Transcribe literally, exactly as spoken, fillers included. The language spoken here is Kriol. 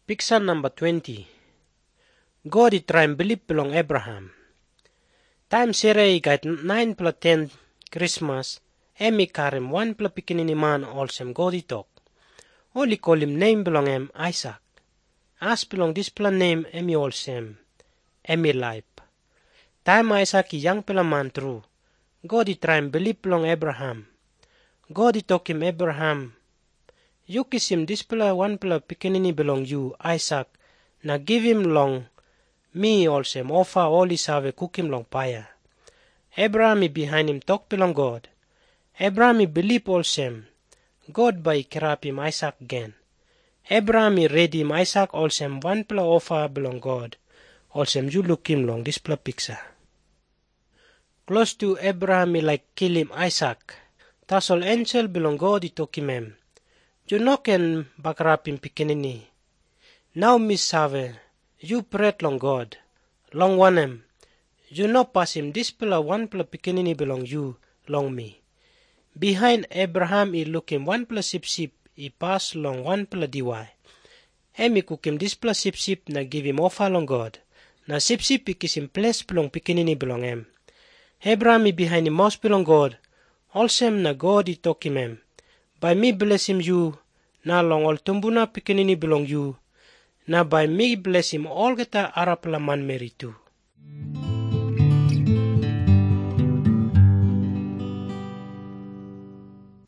Picture number twenty. God it try and believe belong Abraham. Time Sarah got nine plus ten Christmas. Emi karim one plus pikinini man also God it talk. Only call him name belong him Isaac. As belong this plan name Emi also Emi life. Time Isaac young pela man true. God it try and believe belong Abraham. God it talk him Abraham. You kiss him this pela one pela pikinini belong you Isaac. Na give him long. Me also offer all his have cook him long paya. Abraham behind him talk belong God. Abraham believe also. God by kerap him Isaac again. Abraham ready him Isaac also one pela offer belong God. Also you look him long this pela picture. Close to Abraham like kill him Isaac. Tasol angel belong God it talk him. You knock and bakrap him pikinini. Now miss have you pray long God. Long one him. You no pass him this pela one pela pikinini belong you long me. Behind Abraham he look him one pela sip sip. He pass long one pela diway. Emi cook him this pela sip sip na give him offer long God. Na sip sip he kiss him place belong pikinini belong him. Abraham behind him mouse belong God. Also na God he talk him. By me bless him you. Na long all tumbuna pikinini belong you. Na by me bless him all geta Arab la man meri too.